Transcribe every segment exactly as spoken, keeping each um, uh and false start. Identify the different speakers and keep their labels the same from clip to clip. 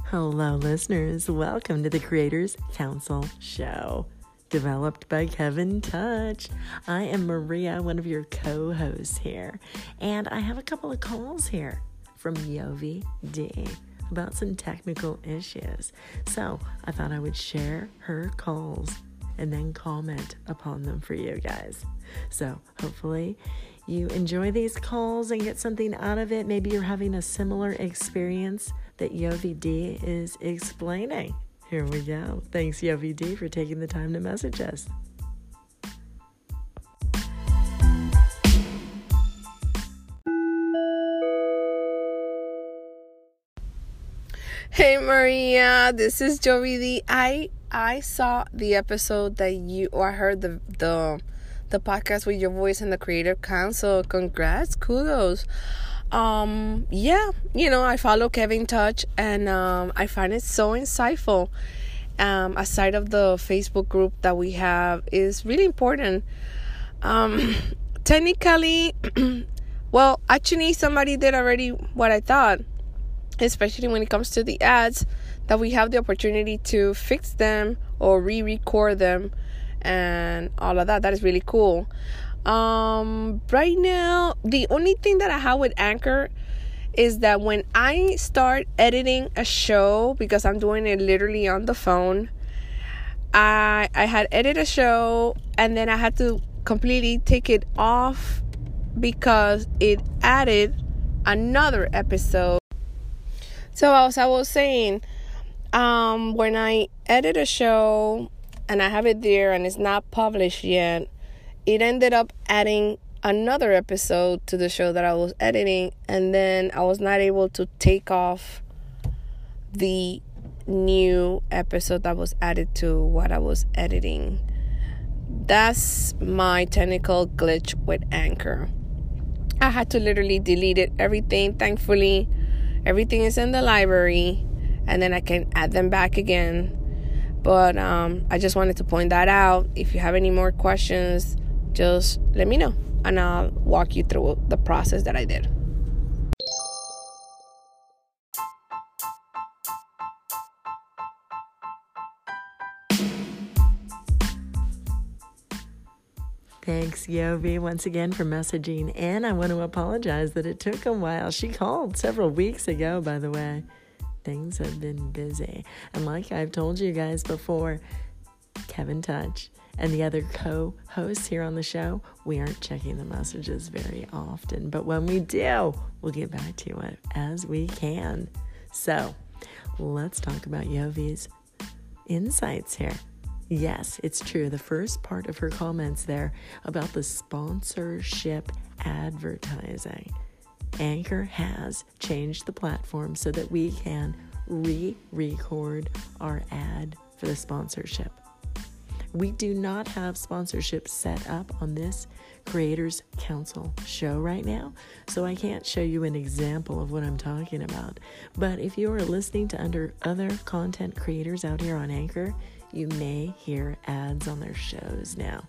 Speaker 1: Hello, listeners. Welcome to the Creators Council Show, developed by Kevin Touch. I am Maria, one of your co-hosts here, and I have a couple of calls here from Yovi D about some technical issues. So I thought I would share her calls and then comment upon them for you guys. So hopefully you enjoy these calls and get something out of it. Maybe you're having a similar experience that Yovi D is explaining. Here we go. Thanks, Yovi D, for taking the time to message us.
Speaker 2: Hey Maria, this is Yovi D. I I saw the episode that you or I heard the the the podcast with your voice in the Creative Council. Congrats, kudos. Um, yeah, you know, I follow Kevin Touch and um, I find it so insightful. Um, aside of the Facebook group that we have is really important. Um, technically, well, actually somebody did already what I thought, especially when it comes to the ads, that we have the opportunity to fix them or re-record them and all of that. That is really cool. Um, right now, the only thing that I have with Anchor is that when I start editing a show, because I'm doing it literally on the phone, I I had edited a show and then I had to completely take it off because it added another episode. So as I was saying, um, when I edit a show and I have it there and it's not published yet, it ended up adding another episode to the show that I was editing, and then I was not able to take off the new episode that was added to what I was editing. That's my technical glitch with Anchor. I had to literally delete it, everything. Thankfully, everything is in the library, and then I can add them back again. But um, I just wanted to point that out. If you have any more questions, just let me know, and I'll walk you through the process that I did.
Speaker 1: Thanks, Yovi, once again for messaging in. I want to apologize that it took a while. She called several weeks ago, by the way. Things have been busy. And like I've told you guys before, Kevin Touch and the other co-hosts here on the show, we aren't checking the messages very often. But when we do, we'll get back to it as we can. So let's talk about Yovi's insights here. Yes, it's true. The first part of her comments there about the sponsorship advertising. Anchor has changed the platform so that we can re-record our ad for the sponsorship. We do not have sponsorship set up on this Creators Council show right now, so I can't show you an example of what I'm talking about. But if you are listening to under other content creators out here on Anchor, you may hear ads on their shows now.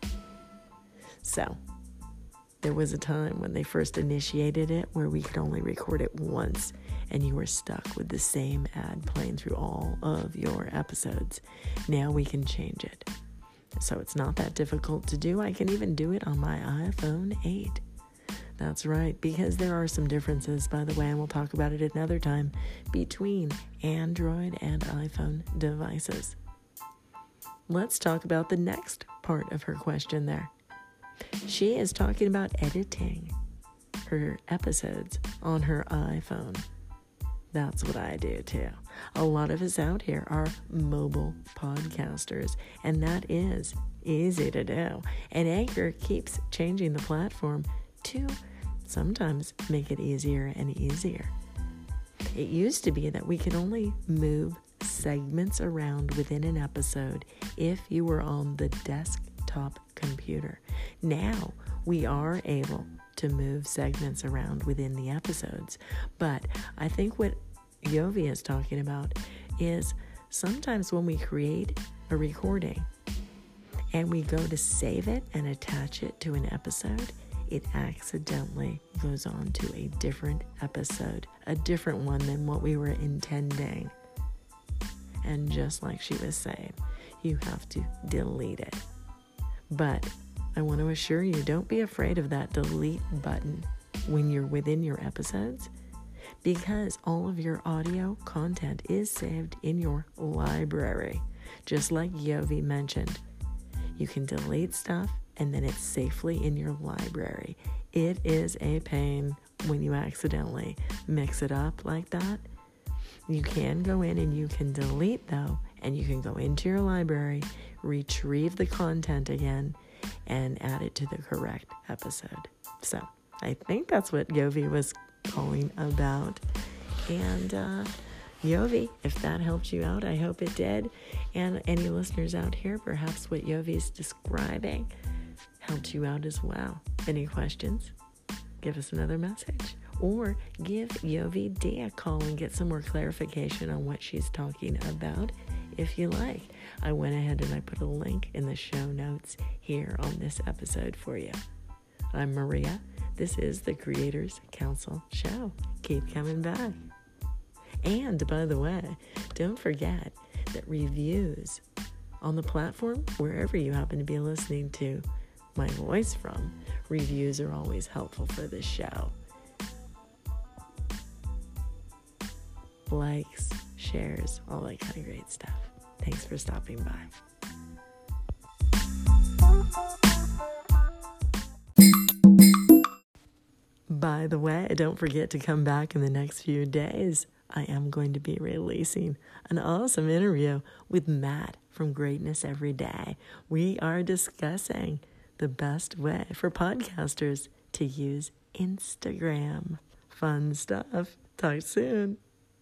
Speaker 1: So there was a time when they first initiated it where we could only record it once and you were stuck with the same ad playing through all of your episodes. Now we can change it. So it's not that difficult to do. I can even do it on my iPhone eight. That's right, because there are some differences, by the way, and we'll talk about it another time, between Android and iPhone devices. Let's talk about the next part of her question there. She is talking about editing her episodes on her iPhone. That's what I do too. A lot of us out here are mobile podcasters, and that is easy to do. And Anchor keeps changing the platform to sometimes make it easier and easier. It used to be that we could only move segments around within an episode if you were on the desktop computer. Now we are able to move segments around within the episodes. But I think what Yovi is talking about is sometimes when we create a recording and we go to save it and attach it to an episode, it accidentally goes on to a different episode, a different one than what we were intending. And just like she was saying, you have to delete it. But I want to assure you, don't be afraid of that delete button when you're within your episodes, because all of your audio content is saved in your library. Just like Yovi mentioned, you can delete stuff and then it's safely in your library. It is a pain when you accidentally mix it up like that. You can go in and you can delete though, and you can go into your library, retrieve the content again, and add it to the correct episode. So I think that's what Yovi was calling about. And uh, Yovi, if that helped you out, I hope it did. And any listeners out here, perhaps what Yovi's describing helped you out as well. Any questions? Give us another message. Or give Yovi D a call and get some more clarification on what she's talking about if you like. I went ahead and I put a link in the show notes here on this episode for you. I'm Maria. This is the Creators Council Show. Keep coming back. And by the way, don't forget that reviews on the platform, wherever you happen to be listening to my voice from, reviews are always helpful for this show. Likes, shares, all that kind of great stuff. Thanks for stopping by. By the way, don't forget to come back in the next few days. I am going to be releasing an awesome interview with Matt from Greatness Every Day. We are discussing the best way for podcasters to use Instagram. Fun stuff. Talk soon.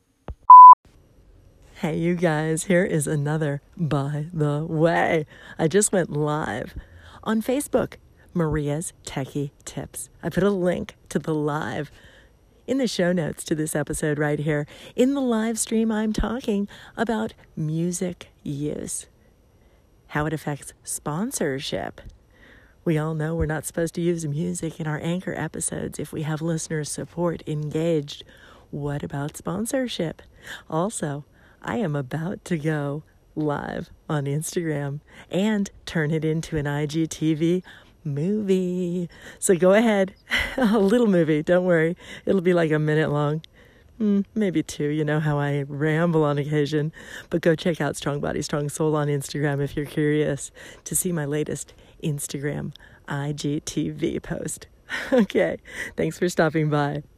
Speaker 1: Hey, you guys, here is another By the Way. I just went live on Facebook, Maria's Techie Tips. I put a link to the live in the show notes to this episode right here. In the live stream, I'm talking about music use, how it affects sponsorship. We all know we're not supposed to use music in our anchor episodes if we have listener support engaged. What about sponsorship? Also, I am about to go live on Instagram and turn it into an I G T V movie. So go ahead. A little movie. Don't worry. It'll be like a minute long. Mm, maybe two. You know how I ramble on occasion. But go check out Strong Body, Strong Soul on Instagram if you're curious to see my latest Instagram I G T V post. Okay. Thanks for stopping by.